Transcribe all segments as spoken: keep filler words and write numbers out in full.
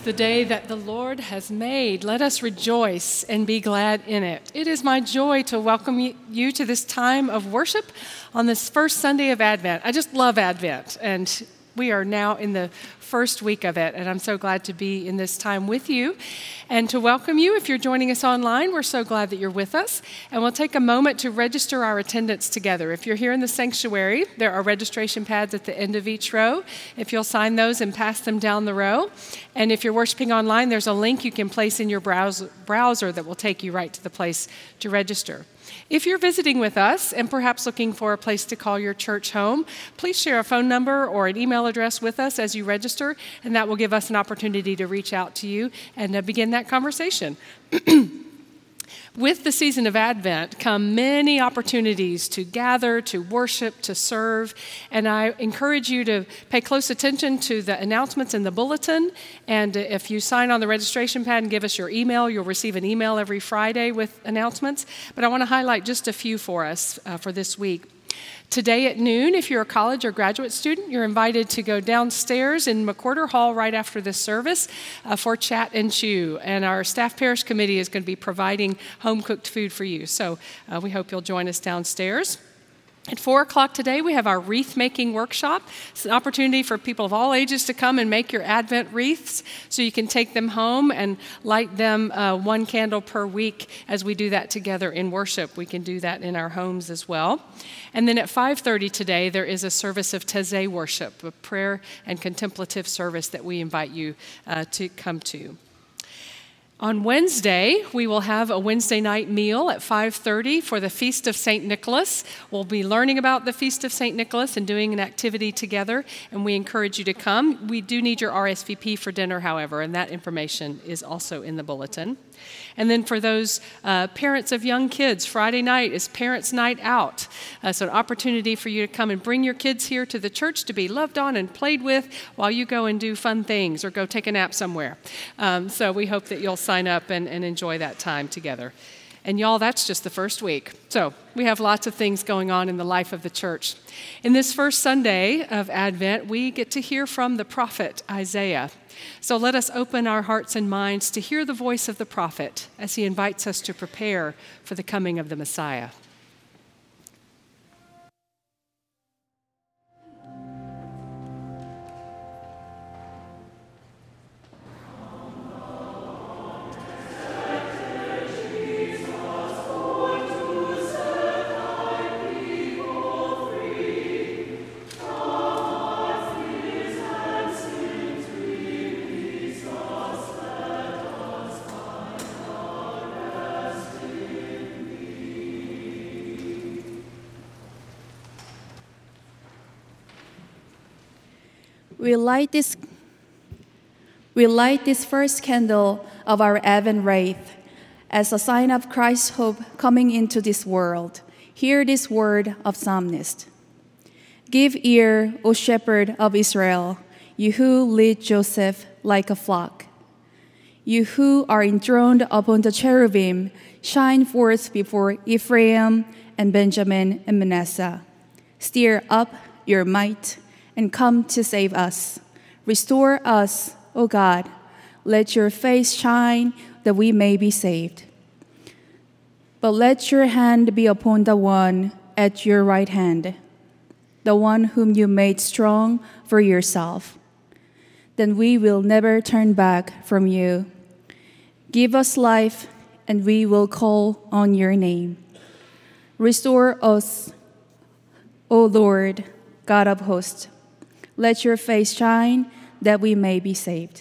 the day that the Lord has made. Let us rejoice and be glad in it. It is my joy to welcome you to this time of worship on this first Sunday of Advent. I just love Advent, and we are now in the first week of it, and I'm so glad to be in this time with you and to welcome you. If you're joining us online, we're so glad that you're with us, and we'll take a moment to register our attendance together. If you're here in the sanctuary, there are registration pads at the end of each row. If you'll sign those and pass them down the row, and if you're worshiping online, there's a link you can place in your browser, browser that will take you right to the place to register. If you're visiting with us and perhaps looking for a place to call your church home, please share a phone number or an email address with us as you register, and that will give us an opportunity to reach out to you and uh, begin that conversation. With the season of Advent come many opportunities to gather, to worship, to serve, and I encourage you to pay close attention to the announcements in the bulletin, and if you sign on the registration pad and give us your email, you'll receive an email every Friday with announcements, but I want to highlight just a few for us uh, for this week. Today at noon, if you're a college or graduate student, you're invited to go downstairs in McWhorter Hall right after this service uh, for Chat and Chew. And our staff parish committee is going to be providing home-cooked food for you. So uh, we hope you'll join us downstairs. At four o'clock today, we have our wreath-making workshop. It's an opportunity for people of all ages to come and make your Advent wreaths so you can take them home and light them uh, one candle per week as we do that together in worship. We can do that in our homes as well. And then at five thirty today, there is a service of Taizé worship, a prayer and contemplative service that we invite you uh, to come to. On Wednesday, we will have a Wednesday night meal at five thirty for the Feast of Saint Nicholas. We'll be learning about the Feast of Saint Nicholas and doing an activity together, and we encourage you to come. We do need your R S V P for dinner, however, and that information is also in the bulletin. And then for those uh, parents of young kids, Friday night is Parents' Night Out. Uh, so an opportunity for you to come and bring your kids here to the church to be loved on and played with while you go and do fun things or go take a nap somewhere. Um, so we hope that you'll sign up and, and enjoy that time together. And y'all, that's just the first week. So we have lots of things going on in the life of the church. In this first Sunday of Advent, we get to hear from the prophet Isaiah. So let us open our hearts and minds to hear the voice of the prophet as he invites us to prepare for the coming of the Messiah. We light this we light this first candle of our Advent wreath as a sign of Christ's hope coming into this world. Hear this word of psalmist. Give ear, O shepherd of Israel, you who lead Joseph like a flock. You who are enthroned upon the cherubim, shine forth before Ephraim and Benjamin and Manasseh. Stir up your might and come to save us. Restore us, O God. Let your face shine that we may be saved. But let your hand be upon the one at your right hand, the one whom you made strong for yourself. Then we will never turn back from you. Give us life, and we will call on your name. Restore us, O Lord, God of hosts. Let your face shine that we may be saved.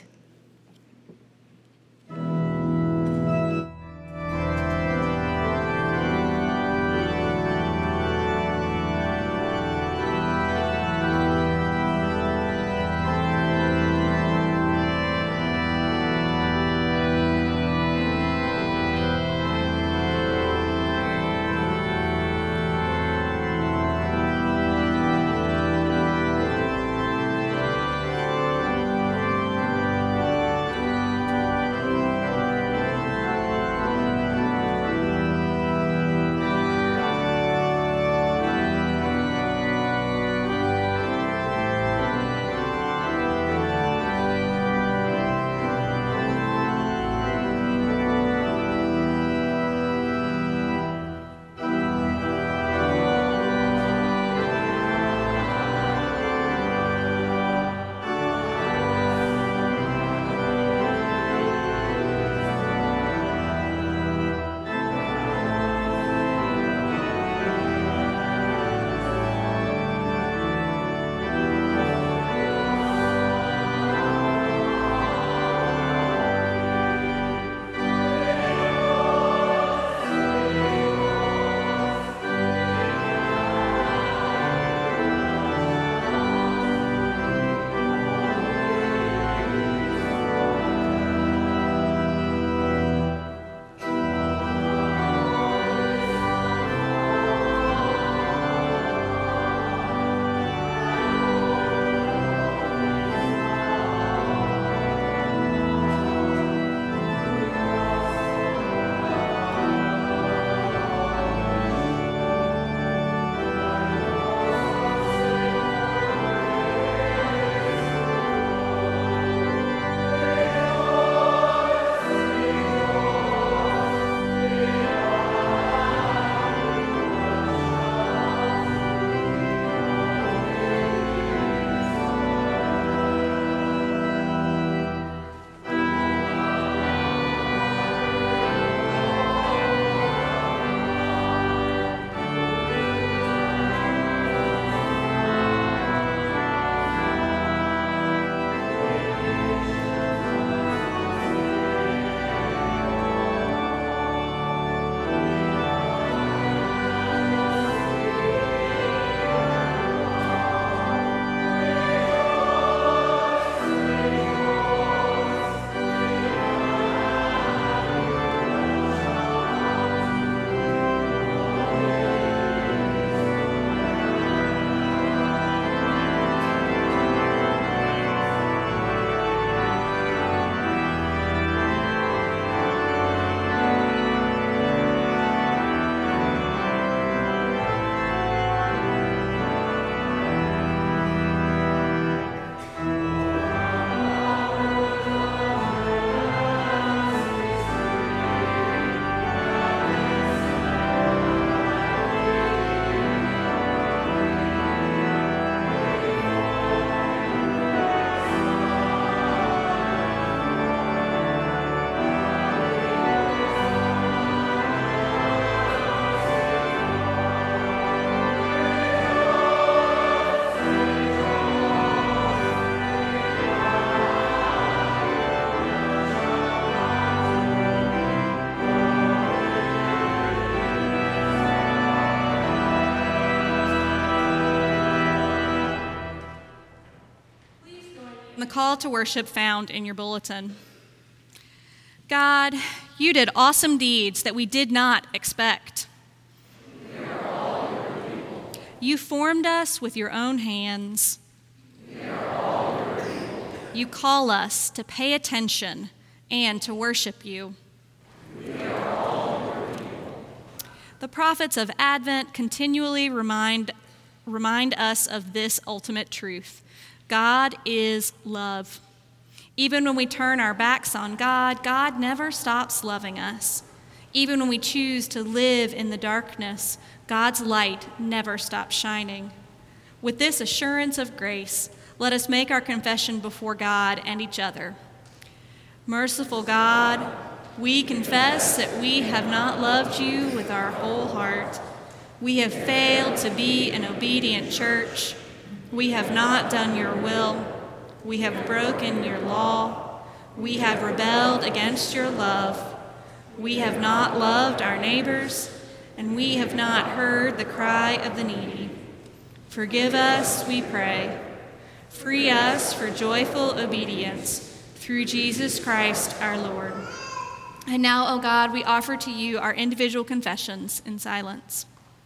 call to worship found in your bulletin. God, you did awesome deeds that we did not expect. We are all your people. You formed us with your own hands. We are all your people. You call us to pay attention and to worship you. We are all your people. The prophets of Advent continually remind, remind us of this ultimate truth. God is love. Even when we turn our backs on God, God never stops loving us. Even when we choose to live in the darkness, God's light never stops shining. With this assurance of grace, let us make our confession before God and each other. Merciful God, we confess that we have not loved you with our whole heart. We have failed to be an obedient church. We have not done your will. We have broken your law. We have rebelled against your love. We have not loved our neighbors, and we have not heard the cry of the needy. Forgive us, we pray. Free us for joyful obedience through Jesus Christ our Lord. And now, O God, we offer to you our individual confessions in silence.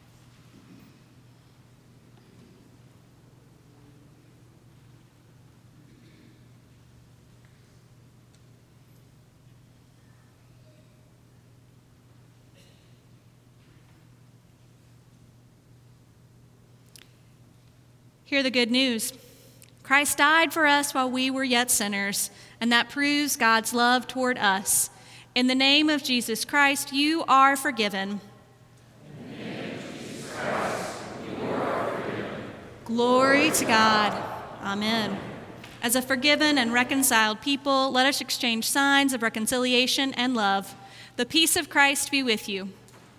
Hear the good news. Christ died for us while we were yet sinners, and that proves God's love toward us. In the name of Jesus Christ, you are forgiven. In the name of Jesus Christ, you are forgiven. Glory to God. Amen. As a forgiven and reconciled people, let us exchange signs of reconciliation and love. The peace of Christ be with you.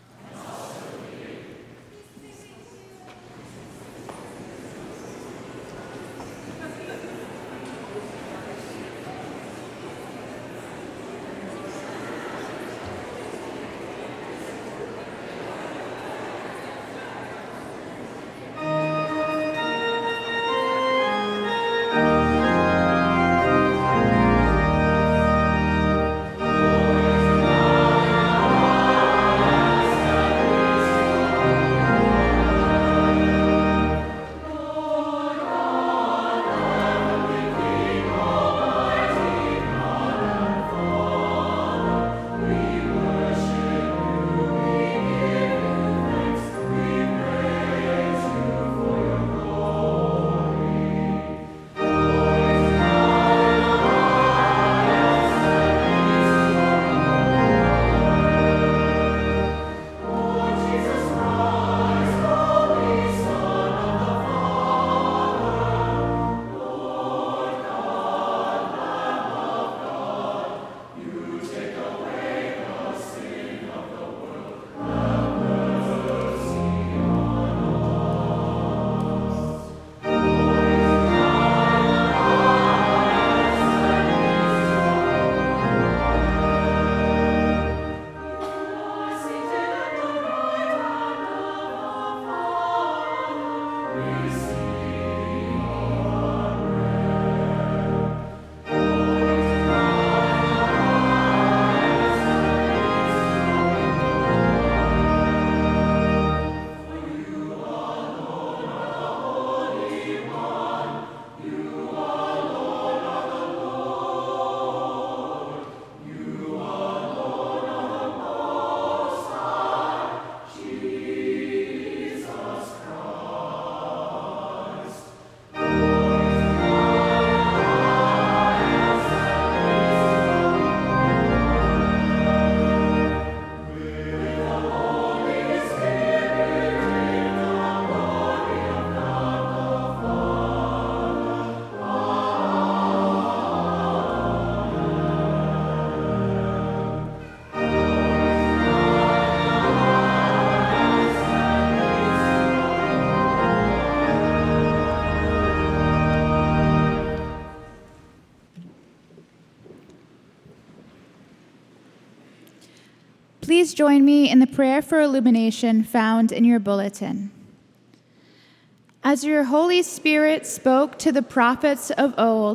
Please join me in the prayer for illumination found in your bulletin. As your Holy Spirit spoke to the prophets of old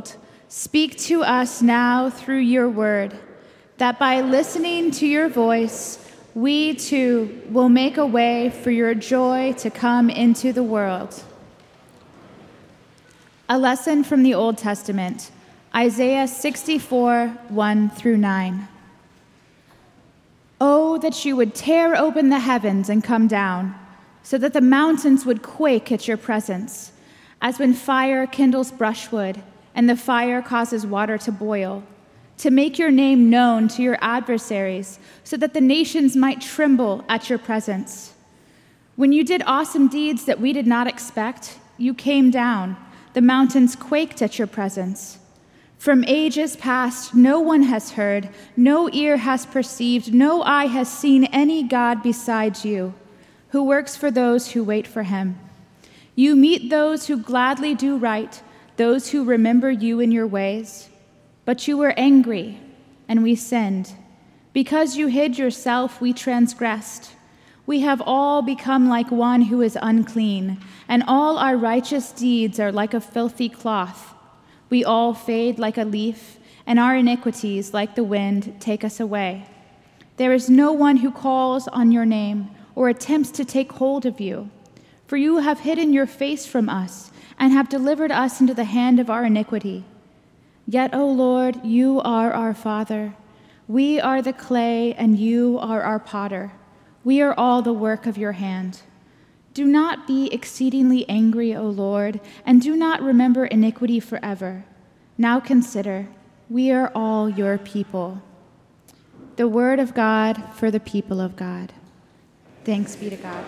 Speak to us now through your word, that by listening to your voice, we too will make a way for your joy to come into the world. A lesson from the Old Testament, Isaiah sixty-four, one through nine. Oh, that you would tear open the heavens and come down, so that the mountains would quake at your presence, as when fire kindles brushwood and the fire causes water to boil, to make your name known to your adversaries, so that the nations might tremble at your presence. When you did awesome deeds that we did not expect, you came down. The mountains quaked at your presence. From ages past, no one has heard, no ear has perceived, no eye has seen any God besides you, who works for those who wait for him. You meet those who gladly do right, those who remember you in your ways. But you were angry, and we sinned. Because you hid yourself, we transgressed. We have all become like one who is unclean, and all our righteous deeds are like a filthy cloth. We all fade like a leaf, and our iniquities, like the wind, take us away. There is no one who calls on your name or attempts to take hold of you. For you have hidden your face from us and have delivered us into the hand of our iniquity. Yet, O Lord, you are our Father. We are the clay, and you are our potter. We are all the work of your hand. Do not be exceedingly angry, O Lord, and do not remember iniquity forever. Now consider, we are all your people. The word of God for the people of God. Thanks be to God.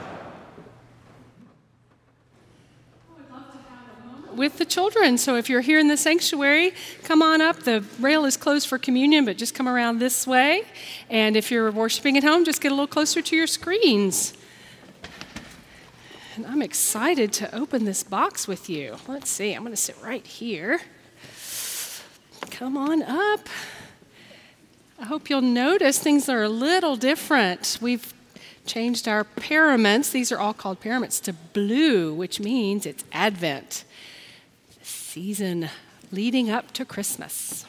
With the children. So if you're here in the sanctuary, come on up. The rail is closed for communion, but just come around this way. And if you're worshiping at home, just get a little closer to your screens. And I'm excited to open this box with you. Let's see, I'm going to sit right here. Come on up. I hope you'll notice things are a little different. We've changed our paraments. These are all called paraments to blue, which means it's Advent. Season leading up to Christmas.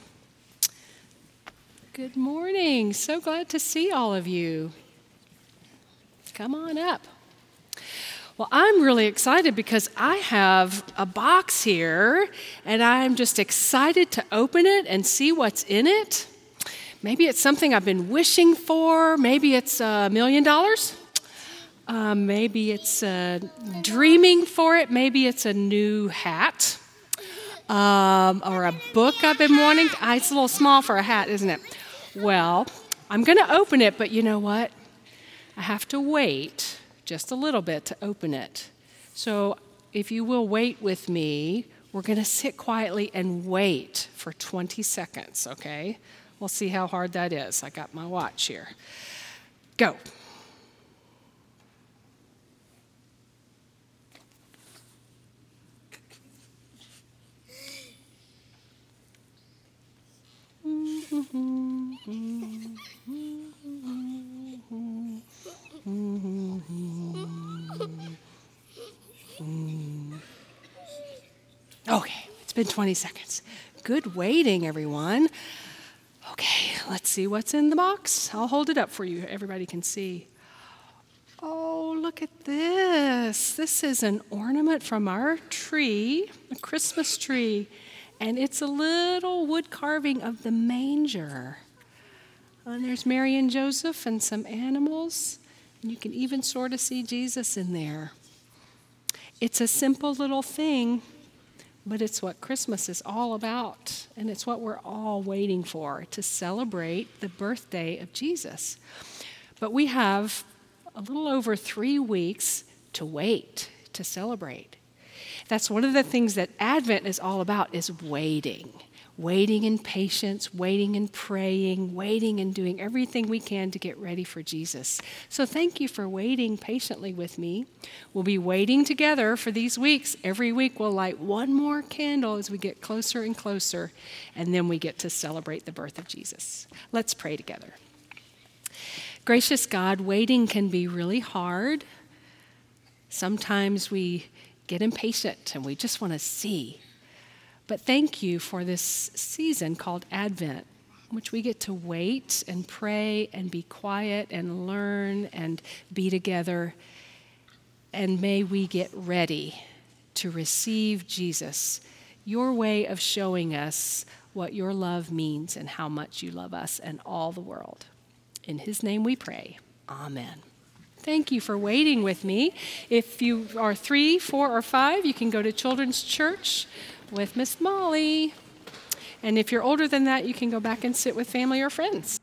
Good morning. So glad to see all of you. Come on up. Well, I'm really excited because I have a box here, and I'm just excited to open it and see what's in it. Maybe it's something I've been wishing for. Maybe it's a million dollars. Uh, maybe it's uh, dreaming for it. Maybe it's a new hat. Um, or a book I've been wanting. Ah, it's a little small for a hat, isn't it? Well, I'm going to open it, but you know what? I have to wait just a little bit to open it. So if you will wait with me, we're going to sit quietly and wait for twenty seconds, okay? We'll see how hard that is. I got my watch here. Go. Okay, it's been twenty seconds. Good waiting, everyone. Okay, let's see what's in the box. I'll hold it up for you. Everybody can see. Oh, look at this. This is an ornament from our tree, a Christmas tree. And it's a little wood carving of the manger. And there's Mary and Joseph and some animals. And you can even sort of see Jesus in there. It's a simple little thing, but it's what Christmas is all about. And it's what we're all waiting for, to celebrate the birthday of Jesus. But we have a little over three weeks to wait, to celebrate. That's one of the things that Advent is all about, is waiting. Waiting in patience, waiting and praying, waiting and doing everything we can to get ready for Jesus. So thank you for waiting patiently with me. We'll be waiting together for these weeks. Every week we'll light one more candle as we get closer and closer, and then we get to celebrate the birth of Jesus. Let's pray together. Gracious God, waiting can be really hard. Sometimes we get impatient and we just want to see. But thank you for this season called Advent, in which we get to wait and pray and be quiet and learn and be together. And may we get ready to receive Jesus, your way of showing us what your love means and how much you love us and all the world. In his name we pray. Amen. Thank you for waiting with me. If you are three, four, or five, you can go to Children's Church with Miss Molly. And if you're older than that, you can go back and sit with family or friends.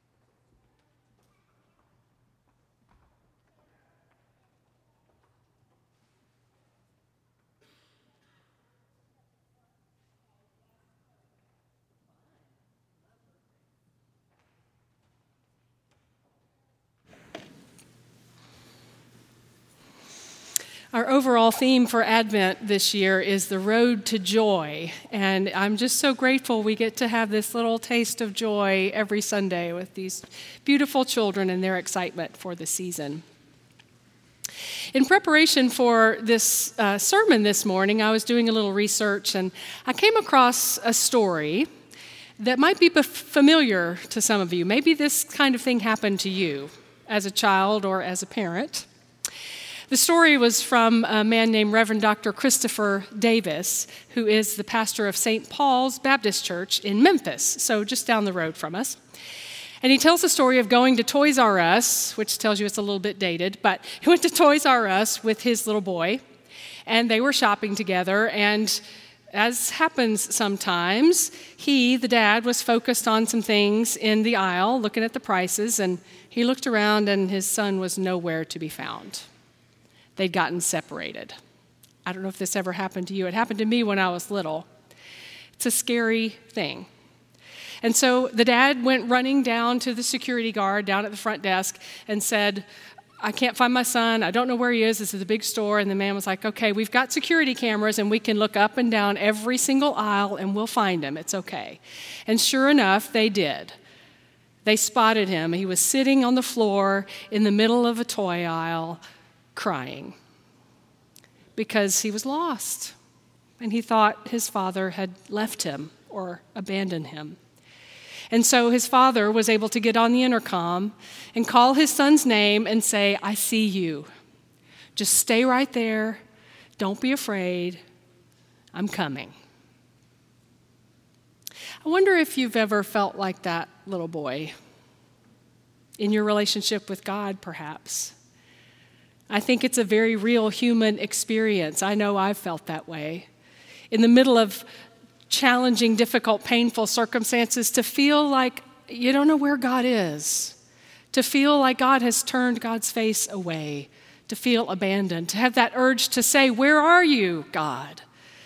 Our overall theme for Advent this year is the road to joy, and I'm just so grateful we get to have this little taste of joy every Sunday with these beautiful children and their excitement for the season. In preparation for this uh, sermon this morning, I was doing a little research, and I came across a story that might be familiar to some of you. Maybe this kind of thing happened to you as a child or as a parent. The story was from a man named Reverend Doctor Christopher Davis, who is the pastor of Saint Paul's Baptist Church in Memphis, so just down the road from us. And he tells the story of going to Toys R Us, which tells you it's a little bit dated, but he went to Toys R Us with his little boy, and they were shopping together, and as happens sometimes, he, the dad, was focused on some things in the aisle, looking at the prices, and he looked around, and his son was nowhere to be found. They'd gotten separated. I don't know if this ever happened to you. It happened to me when I was little. It's a scary thing. And so the dad went running down to the security guard down at the front desk and said, I can't find my son. I don't know where he is. This is a big store. And the man was like, okay, we've got security cameras and we can look up and down every single aisle and we'll find him. It's okay. And sure enough, they did. They spotted him. He was sitting on the floor in the middle of a toy aisle, crying because he was lost and he thought his father had left him or abandoned him. And so his father was able to get on the intercom and call his son's name and say, I see you. Just stay right there. Don't be afraid. I'm coming. I wonder if you've ever felt like that little boy in your relationship with God, perhaps. I think it's a very real human experience. I know I've felt that way. In the middle of challenging, difficult, painful circumstances, to feel like you don't know where God is, to feel like God has turned God's face away, to feel abandoned, to have that urge to say, where are you, God?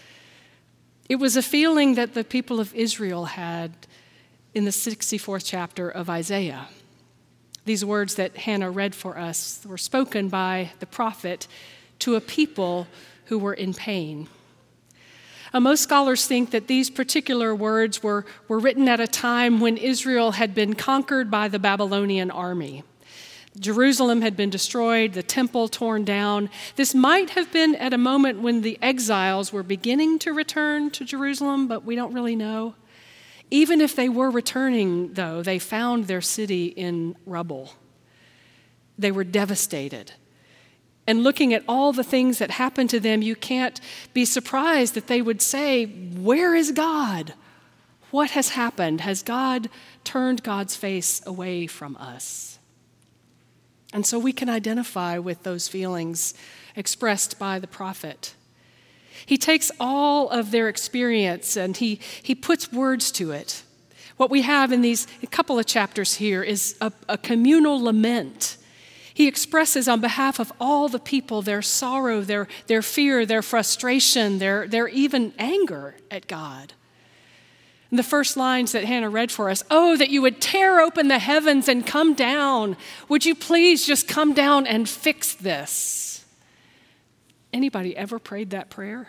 It was a feeling that the people of Israel had in the sixty-fourth chapter of Isaiah. These words that Hannah read for us were spoken by the prophet to a people who were in pain. Uh, most scholars think that these particular words were, were written at a time when Israel had been conquered by the Babylonian army. Jerusalem had been destroyed, the temple torn down. This might have been at a moment when the exiles were beginning to return to Jerusalem, but we don't really know. Even if they were returning, though, they found their city in rubble. They were devastated. And looking at all the things that happened to them, you can't be surprised that they would say, where is God? What has happened? Has God turned God's face away from us? And so we can identify with those feelings expressed by the prophet. He takes all of their experience and he, he puts words to it. What we have in these a couple of chapters here is a, a communal lament. He expresses on behalf of all the people their sorrow, their, their fear, their frustration, their, their even anger at God. And the first lines that Hannah read for us, oh, that you would tear open the heavens and come down. Would you please just come down and fix this? Anybody ever prayed that prayer?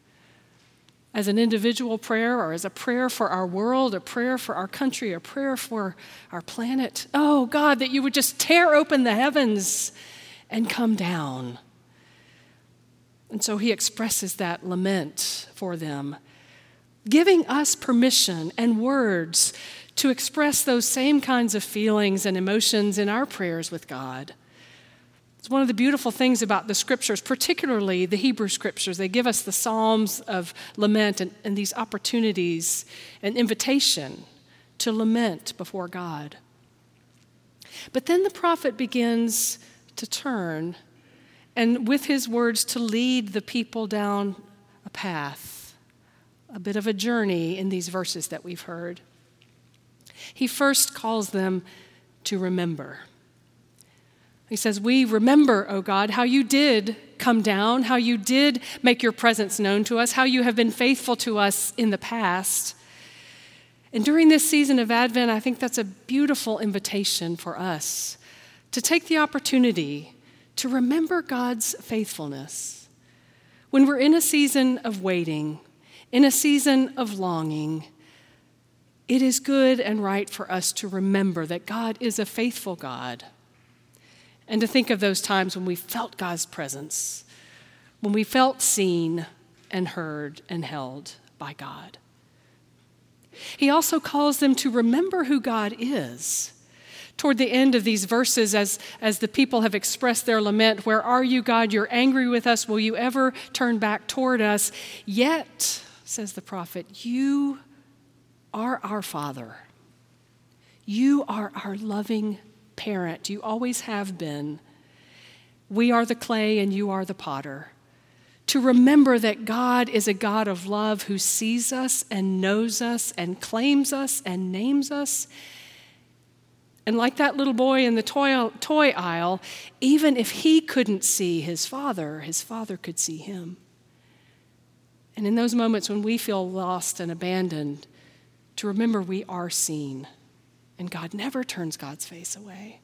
As an individual prayer or as a prayer for our world, a prayer for our country, a prayer for our planet? Oh, God, that you would just tear open the heavens and come down. And so he expresses that lament for them. giving us permission and words to express those same kinds of feelings and emotions in our prayers with God. It's one of the beautiful things about the scriptures, particularly the Hebrew scriptures. They give us the Psalms of lament and, and these opportunities and invitation to lament before God. But then the prophet begins to turn and with his words to lead the people down a path, a bit of a journey in these verses that we've heard. He first calls them to remember. He says, we remember, O God, how you did come down, how you did make your presence known to us, how you have been faithful to us in the past. And during this season of Advent, I think that's a beautiful invitation for us to take the opportunity to remember God's faithfulness. When we're in a season of waiting, in a season of longing, it is good and right for us to remember that God is a faithful God. And to think of those times when we felt God's presence, when we felt seen and heard and held by God. He also calls them to remember who God is. Toward the end of these verses, as, as the people have expressed their lament, where are you, God? You're angry with us. Will you ever turn back toward us? Yet, says the prophet, you are our Father. You are our loving parent. You always have been. We are the clay and you are the potter. To remember that God is a God of love who sees us and knows us and claims us and names us. And like that little boy in the toy, toy aisle, even if he couldn't see his father, his father could see him. And in those moments when we feel lost and abandoned, to remember we are seen. And God never turns God's face away.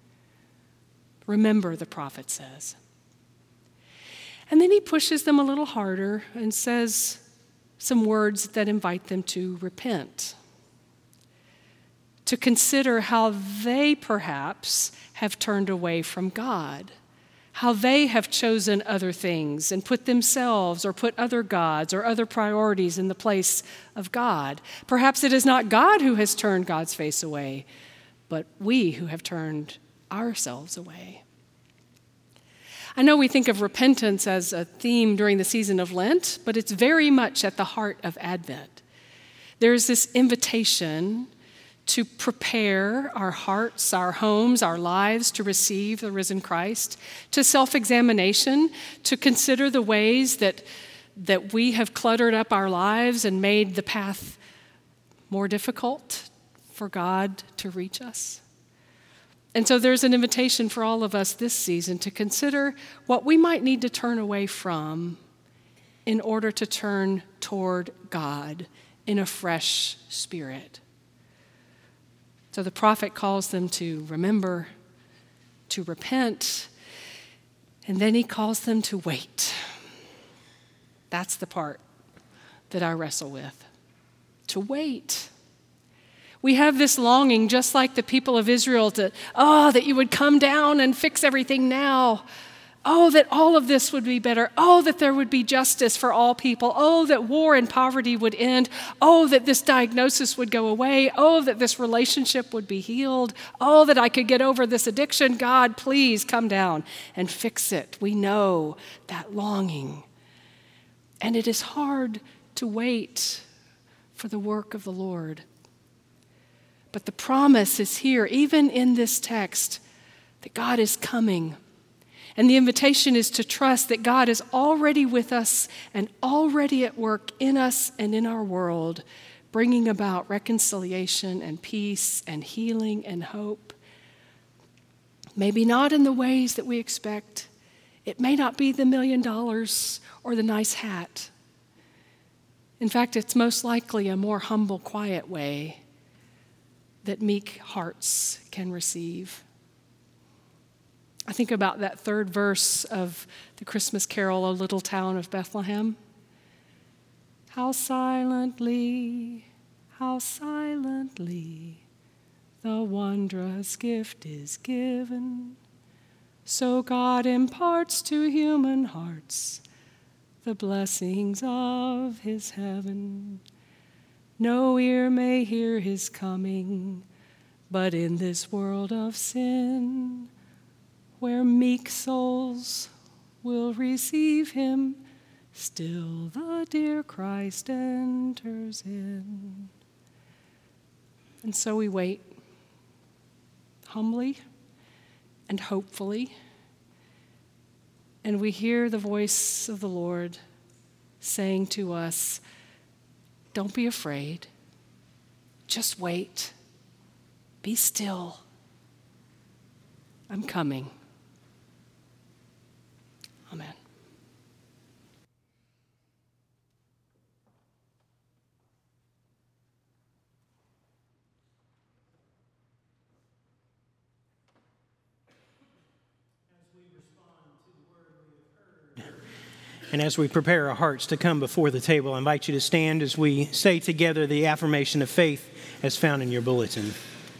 Remember, the prophet says. And then he pushes them a little harder and says some words that invite them to repent, to consider how they perhaps have turned away from God, how they have chosen other things and put themselves or put other gods or other priorities in the place of God. Perhaps it is not God who has turned God's face away, but we who have turned ourselves away. I know we think of repentance as a theme during the season of Lent, but it's very much at the heart of Advent. There's this invitation to prepare our hearts, our homes, our lives to receive the risen Christ, to self-examination, to consider the ways that, that we have cluttered up our lives and made the path more difficult for God to reach us. And so there's an invitation for all of us this season to consider what we might need to turn away from in order to turn toward God in a fresh spirit. So the prophet calls them to remember, to repent, and then he calls them to wait. That's the part that I wrestle with. To wait. We have this longing, just like the people of Israel, to, oh, that you would come down and fix everything now. Oh, that all of this would be better. Oh, that there would be justice for all people. Oh, that war and poverty would end. Oh, that this diagnosis would go away. Oh, that this relationship would be healed. Oh, that I could get over this addiction. God, please come down and fix it. We know that longing. And it is hard to wait for the work of the Lord. But the promise is here, even in this text, that God is coming. And the invitation is to trust that God is already with us and already at work in us and in our world, bringing about reconciliation and peace and healing and hope. Maybe not in the ways that we expect. It may not be the million dollars or the nice hat. In fact, it's most likely a more humble, quiet way that meek hearts can receive. I think about that third verse of the Christmas carol, O Little Town of Bethlehem. How silently, how silently the wondrous gift is given. So God imparts to human hearts the blessings of his heaven. No ear may hear his coming, but in this world of sin, where meek souls will receive him, still the dear Christ enters in. And so we wait, humbly and hopefully, and we hear the voice of the Lord saying to us, don't be afraid, just wait, be still, I'm coming. Amen. And as we prepare our hearts to come before the table, I invite you to stand as we say together the affirmation of faith as found in your bulletin.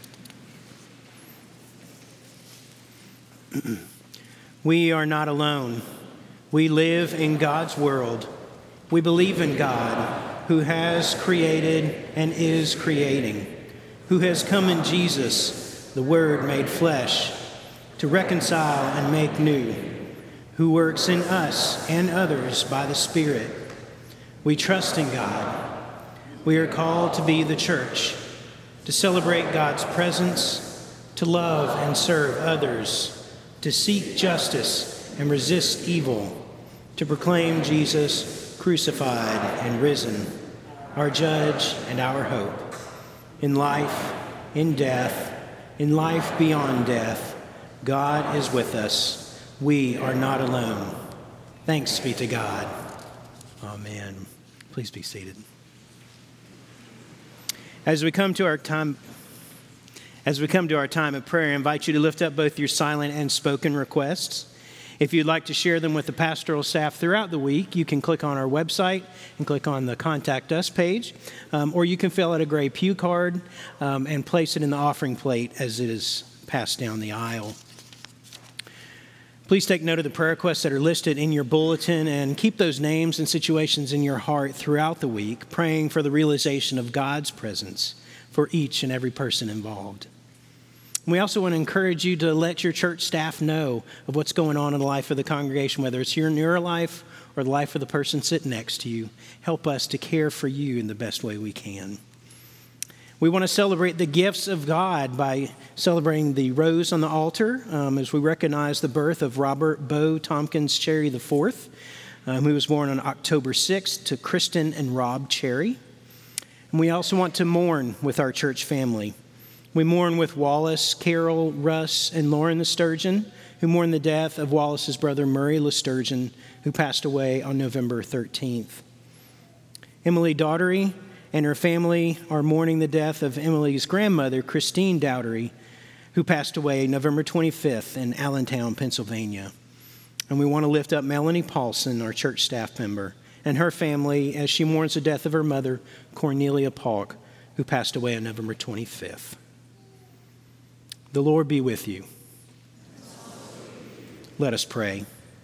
We are not alone. We live in God's world. We believe in God, who has created and is creating, who has come in Jesus, the Word made flesh, to reconcile and make new, who works in us and others by the Spirit. We trust in God. We are called to be the church, to celebrate God's presence, to love and serve others, to seek justice and resist evil, to proclaim Jesus crucified and risen, our judge and our hope. In life, in death, in life beyond death, God is with us. We are not alone. Thanks be to God. Amen. Please be seated. As we come to our time, as we come to our time of prayer, I invite you to lift up both your silent and spoken requests. If you'd like to share them with the pastoral staff throughout the week, you can click on our website and click on the Contact Us page, um, or you can fill out a gray pew card um, and place it in the offering plate as it is passed down the aisle. Please take note of the prayer requests that are listed in your bulletin and keep those names and situations in your heart throughout the week, praying for the realization of God's presence for each and every person involved. We also want to encourage you to let your church staff know of what's going on in the life of the congregation, whether it's in your life or the life of the person sitting next to you. Help us to care for you in the best way we can. We want to celebrate the gifts of God by celebrating the rose on the altar um, as we recognize the birth of Robert Bo Tompkins Cherry the fourth, um, who was born on October sixth, to Kristen and Rob Cherry. And we also want to mourn with our church family. We mourn with Wallace, Carol, Russ, and Lauren LeSturgeon, who mourn the death of Wallace's brother Murray LeSturgeon, who passed away on November thirteenth. Emily Daughtery and her family are mourning the death of Emily's grandmother, Christine Daughtery, who passed away November twenty-fifth in Allentown, Pennsylvania. And we want to lift up Melanie Paulson, our church staff member, and her family as she mourns the death of her mother, Cornelia Paulk, who passed away on November twenty-fifth. The Lord be with you. Let us pray.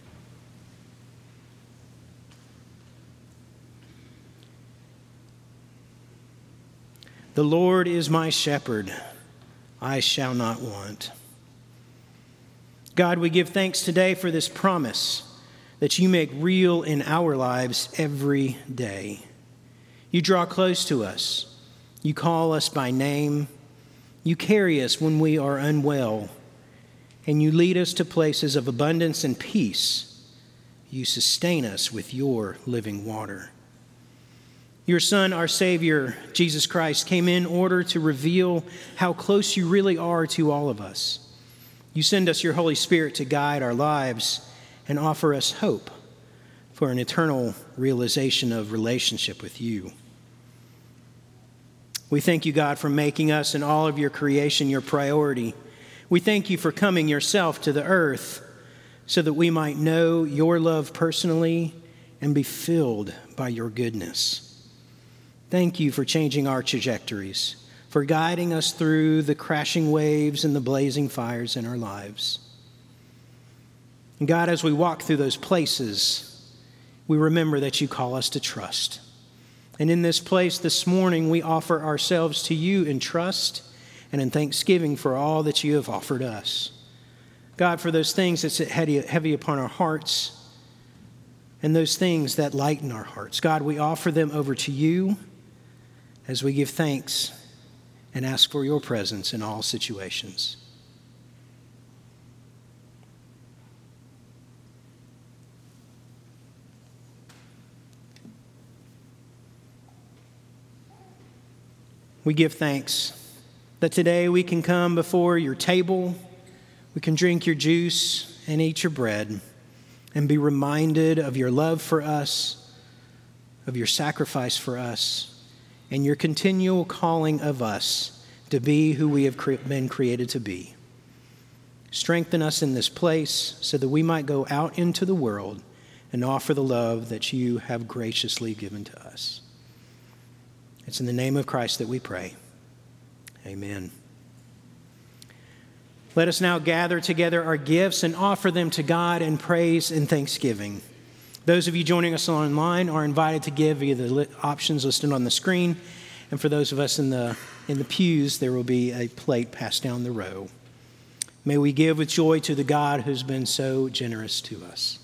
The Lord is my shepherd, I shall not want. God, we give thanks today for this promise that you make real in our lives every day. You draw close to us. You call us by name. You carry us when we are unwell. And you lead us to places of abundance and peace. You sustain us with your living water. Your Son, our Savior, Jesus Christ, came in order to reveal how close you really are to all of us. You send us your Holy Spirit to guide our lives and offer us hope for an eternal realization of relationship with you. We thank you, God, for making us and all of your creation your priority. We thank you for coming yourself to the earth so that we might know your love personally and be filled by your goodness. Thank you for changing our trajectories, for guiding us through the crashing waves and the blazing fires in our lives. And God, as we walk through those places, we remember that you call us to trust, And in this place this morning, we offer ourselves to you in trust and in thanksgiving for all that you have offered us. God, for those things that sit heavy, heavy upon our hearts and those things that lighten our hearts, God, we offer them over to you as we give thanks and ask for your presence in all situations. We give thanks that today we can come before your table, we can drink your juice and eat your bread, and be reminded of your love for us, of your sacrifice for us, and your continual calling of us to be who we have been created to be. Strengthen us in this place so that we might go out into the world and offer the love that you have graciously given to us. It's in the name of Christ that we pray. Amen. Let us now gather together our gifts and offer them to God in praise and thanksgiving. Those of you joining us online are invited to give via the options listed on the screen. And for those of us in the, in the pews, there will be a plate passed down the row. May we give with joy to the God who's been so generous to us.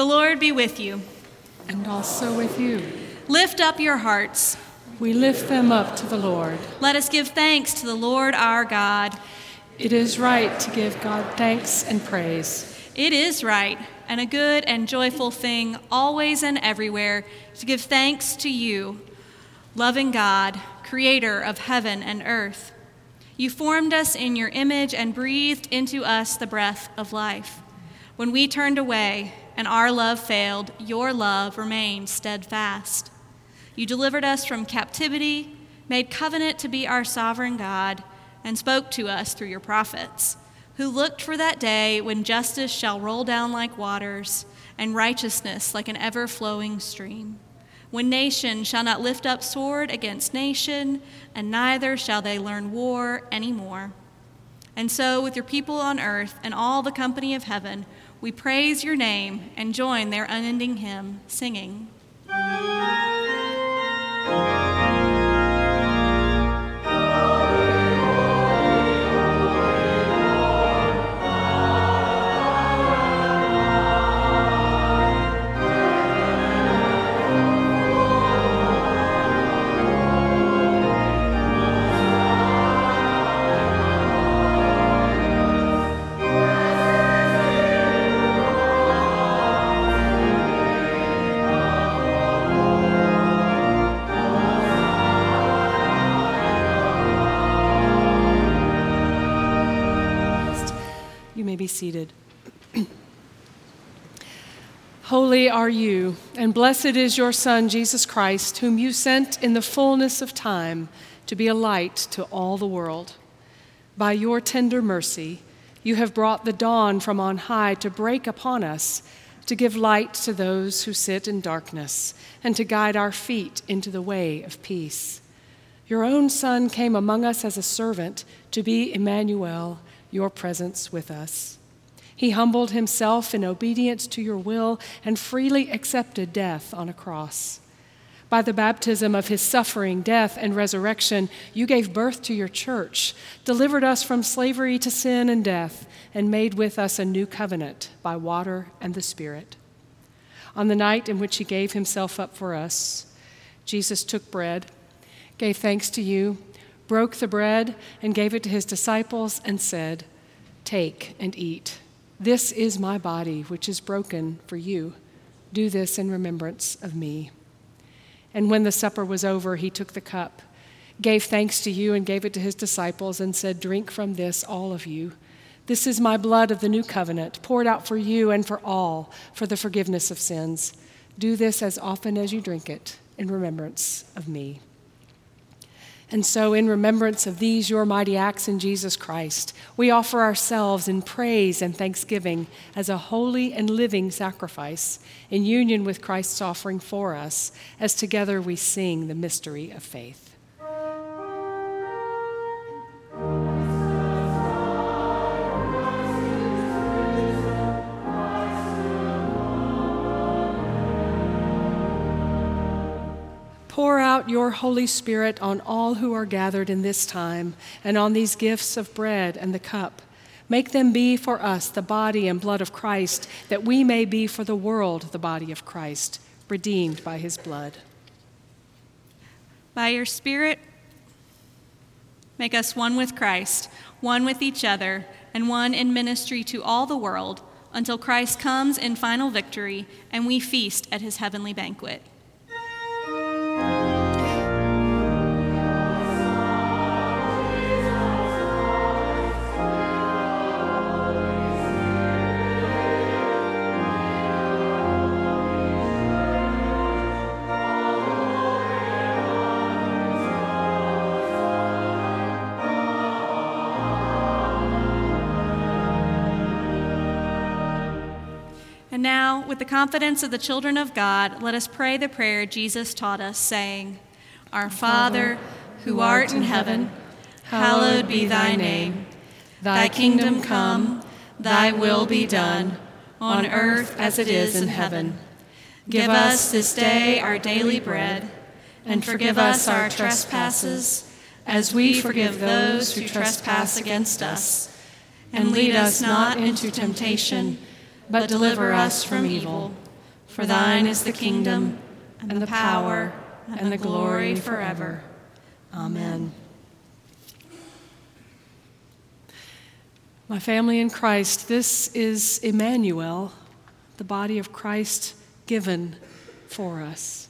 The Lord be with you. And also with you. Lift up your hearts. We lift them up to the Lord. Let us give thanks to the Lord our God. It is right to give God thanks and praise. It is right and a good and joyful thing, always and everywhere, to give thanks to you, loving God, creator of heaven and earth. You formed us in your image and breathed into us the breath of life. When we turned away and our love failed, your love remained steadfast. You delivered us from captivity, made covenant to be our sovereign God, and spoke to us through your prophets, who looked for that day when justice shall roll down like waters and righteousness like an ever-flowing stream, when nation shall not lift up sword against nation, and neither shall they learn war any more. And so with your people on earth and all the company of heaven, we praise your name and join their unending hymn, singing. Be seated. Holy are you, and blessed is your Son, Jesus Christ, whom you sent in the fullness of time to be a light to all the world. By your tender mercy, you have brought the dawn from on high to break upon us, to give light to those who sit in darkness, and to guide our feet into the way of peace. Your own Son came among us as a servant to be Emmanuel, your presence with us. He humbled himself in obedience to your will and freely accepted death on a cross. By the baptism of his suffering, death, and resurrection, you gave birth to your church, delivered us from slavery to sin and death, and made with us a new covenant by water and the Spirit. On the night in which he gave himself up for us, Jesus took bread, gave thanks to you, broke the bread, and gave it to his disciples and said, "Take and eat. This is my body, which is broken for you. Do this in remembrance of me." And when the supper was over, he took the cup, gave thanks to you, and gave it to his disciples and said, "Drink from this, all of you. This is my blood of the new covenant, poured out for you and for all for the forgiveness of sins. Do this as often as you drink it in remembrance of me." And so, in remembrance of these your mighty acts in Jesus Christ, we offer ourselves in praise and thanksgiving as a holy and living sacrifice in union with Christ's offering for us, as together we sing the mystery of faith. Pour out your Holy Spirit on all who are gathered in this time and on these gifts of bread and the cup. Make them be for us the body and blood of Christ, that we may be for the world the body of Christ, redeemed by his blood. By your Spirit, make us one with Christ, one with each other, and one in ministry to all the world, until Christ comes in final victory and we feast at his heavenly banquet. And now, with the confidence of the children of God, let us pray the prayer Jesus taught us, saying, Our Father, who art in heaven, hallowed be thy name. Thy kingdom come, thy will be done, on earth as it is in heaven. Give us this day our daily bread, and forgive us our trespasses, as we forgive those who trespass against us. And lead us not into temptation, but deliver us from evil. For thine is the kingdom, and the power, and the glory forever. Amen. My family in Christ, this is Emmanuel, the body of Christ given for us.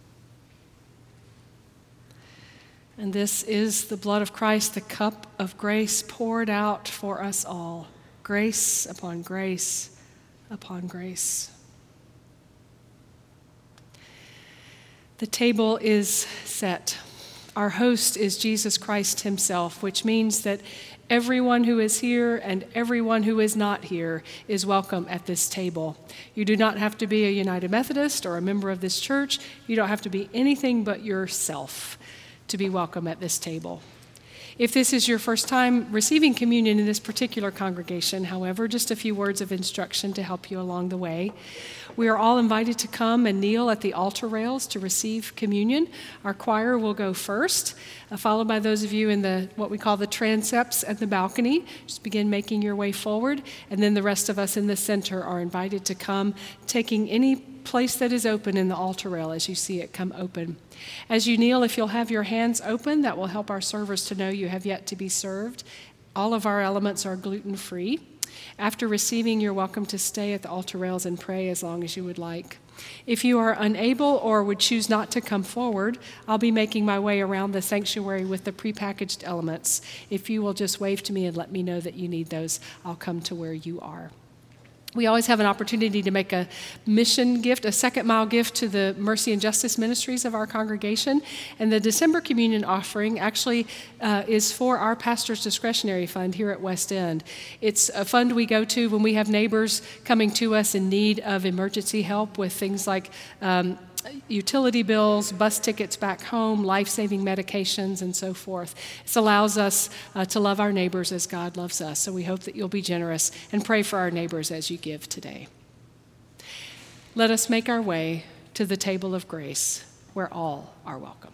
And this is the blood of Christ, the cup of grace poured out for us all. Grace upon grace upon grace. The table is set. Our host is Jesus Christ himself, which means that everyone who is here and everyone who is not here is welcome at this table. You do not have to be a United Methodist or a member of this church. You don't have to be anything but yourself to be welcome at this table. If this is your first time receiving communion in this particular congregation, however, just a few words of instruction to help you along the way. We are all invited to come and kneel at the altar rails to receive communion. Our choir will go first, uh, followed by those of you in the what we call the transepts and the balcony. Just begin making your way forward, and then the rest of us in the center are invited to come, taking any place that is open in the altar rail as you see it come open. As you kneel, if you'll have your hands open, that will help our servers to know you have yet to be served. All of our elements are gluten-free. After receiving, you're welcome to stay at the altar rails and pray as long as you would like. If you are unable or would choose not to come forward, I'll be making my way around the sanctuary with the prepackaged elements. If you will just wave to me and let me know that you need those, I'll come to where you are. We always have an opportunity to make a mission gift, a second mile gift to the Mercy and Justice Ministries of our congregation. And the December communion offering actually uh, is for our pastor's discretionary fund here at West End. It's a fund we go to when we have neighbors coming to us in need of emergency help with things like um, utility bills, bus tickets back home, life-saving medications, and so forth. This allows us uh, to love our neighbors as God loves us. So we hope that you'll be generous and pray for our neighbors as you give today. Let us make our way to the table of grace where all are welcome.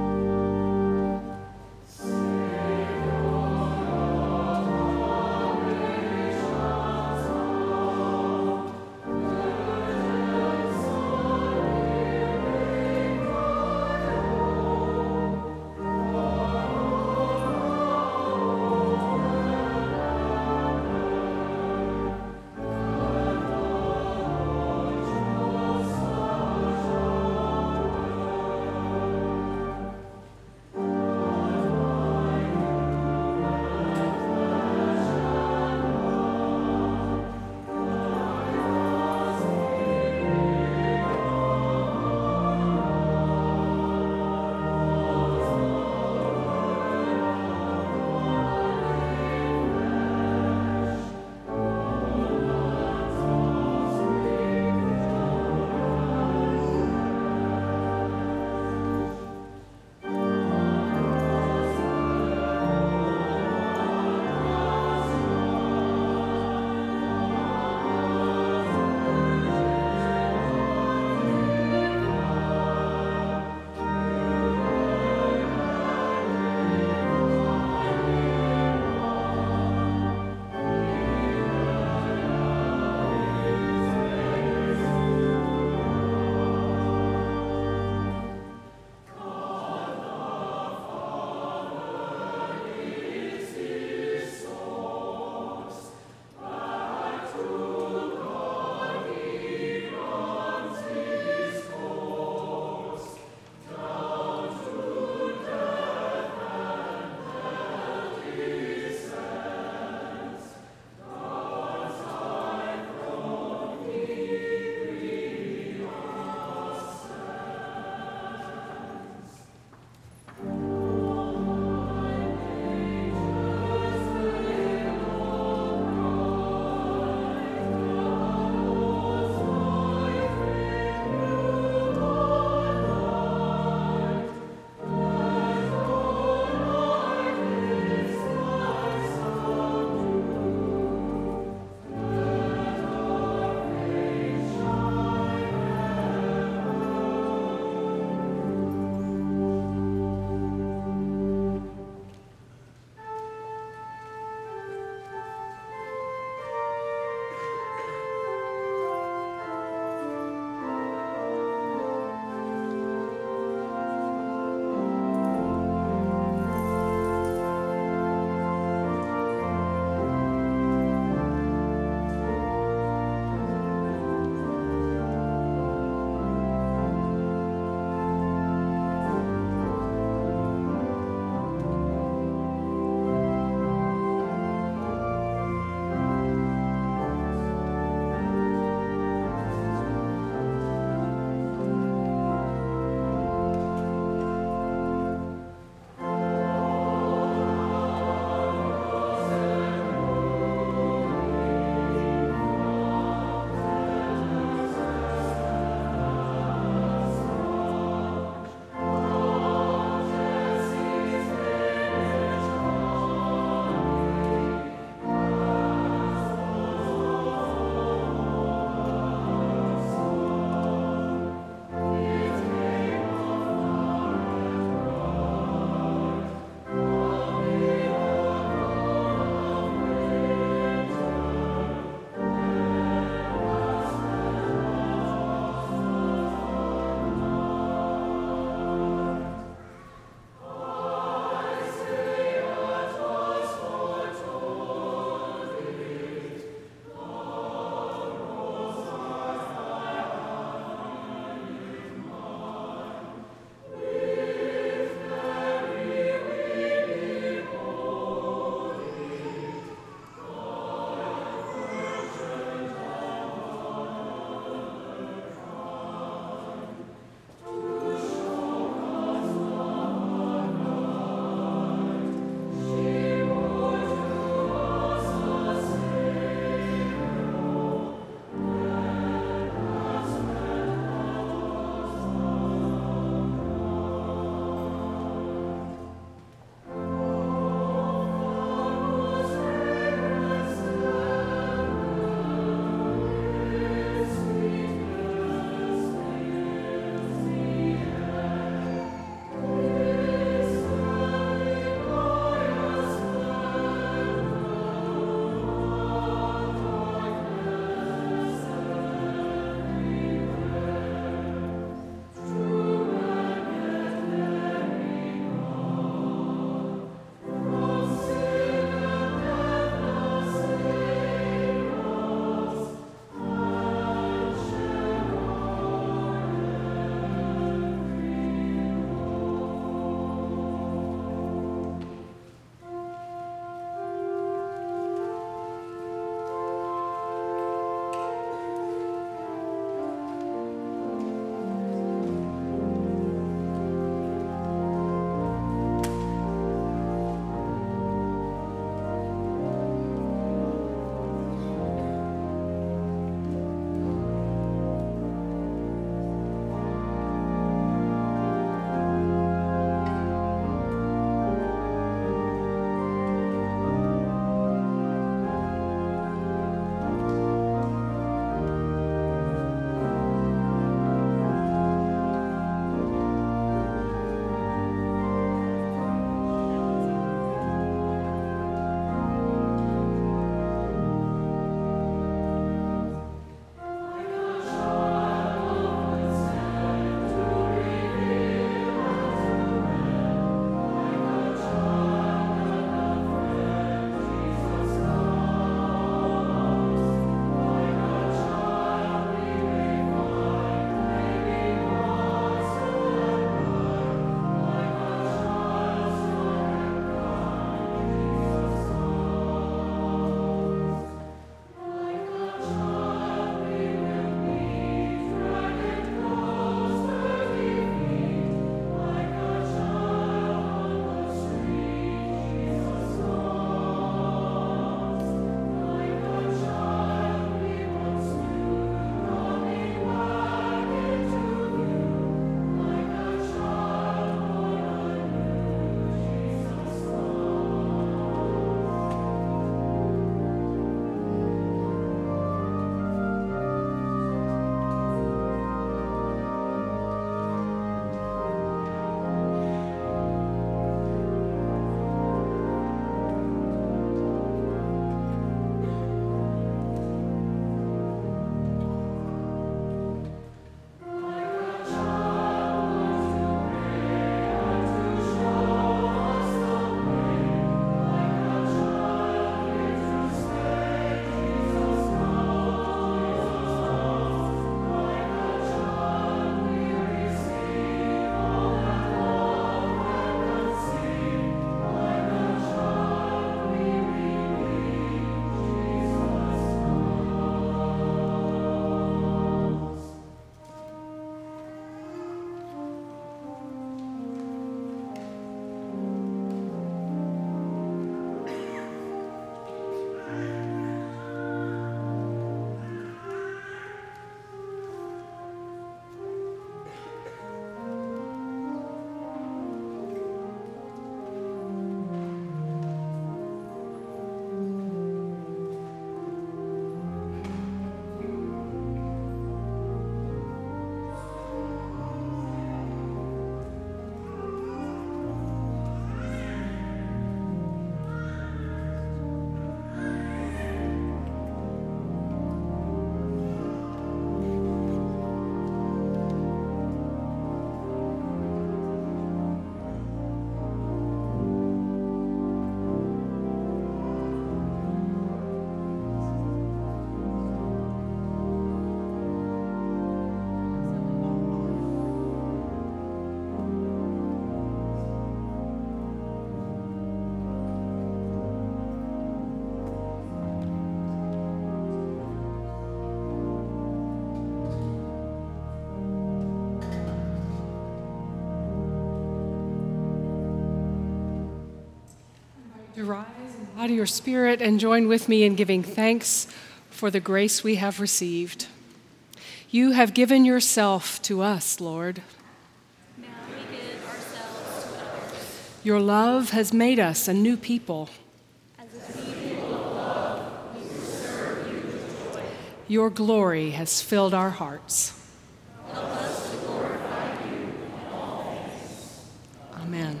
Rise in body or spirit and join with me in giving thanks for the grace we have received. You have given yourself to us, Lord. Now we give ourselves to others. Your love has made us a new people. As a people of love, we will serve you with joy. Your glory has filled our hearts. Help us to glorify you in all things. Amen.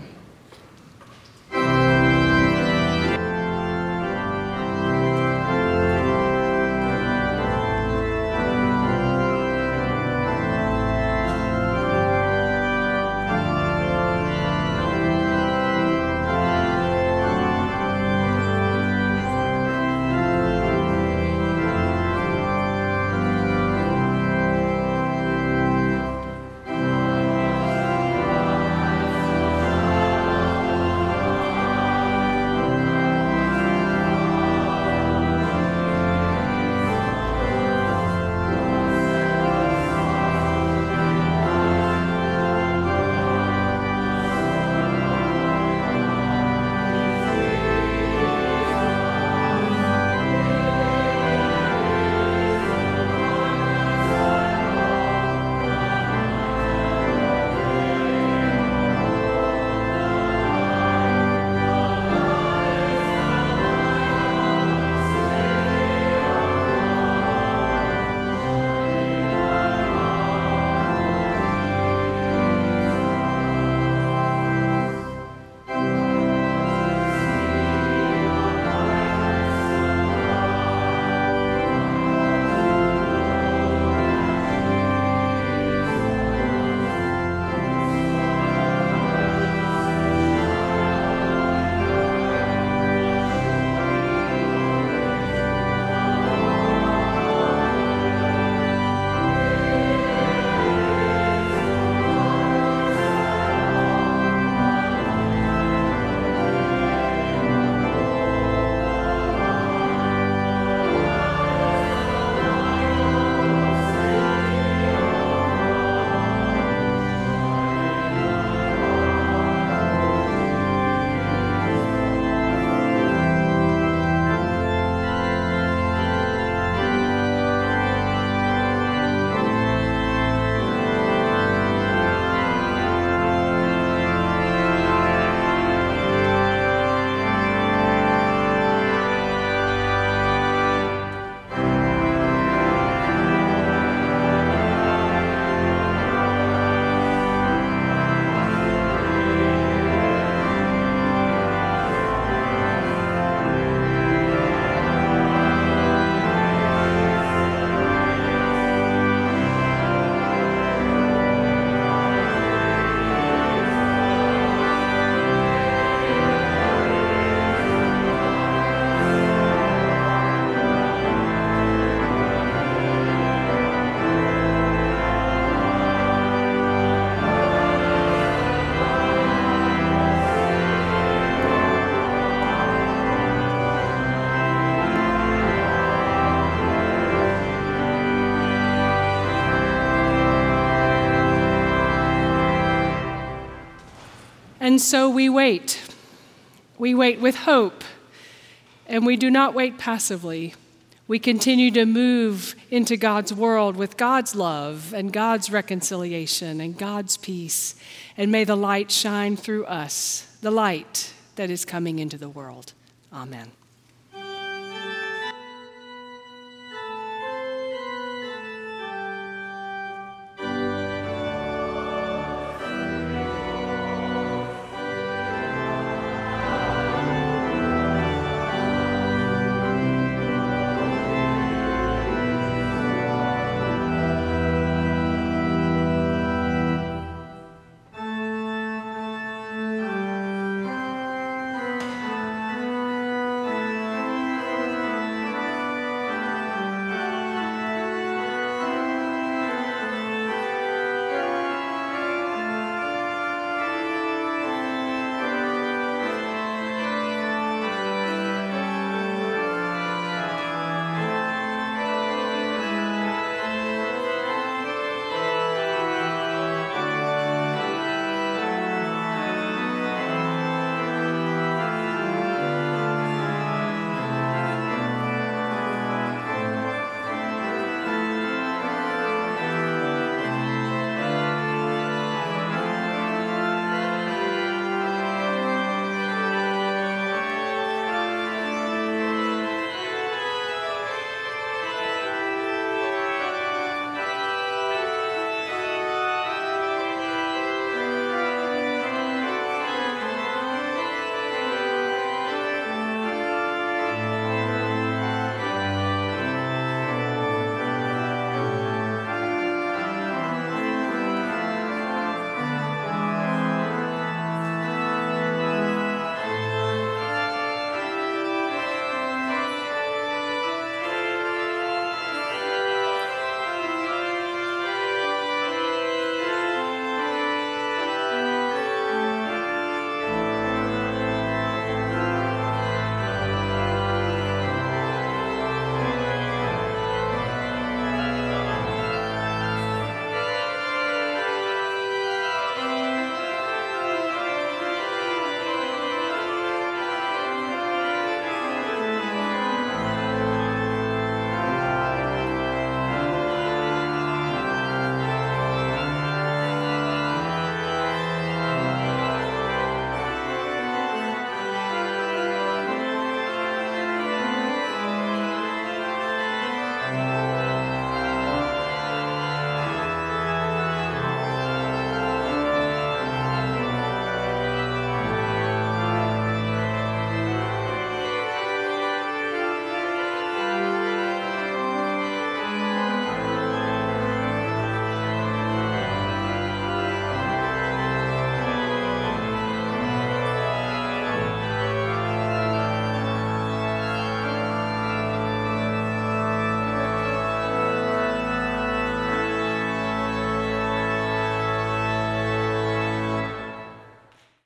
And so we wait. We wait with hope, and we do not wait passively. We continue to move into God's world with God's love and God's reconciliation and God's peace. And may the light shine through us, the light that is coming into the world. Amen.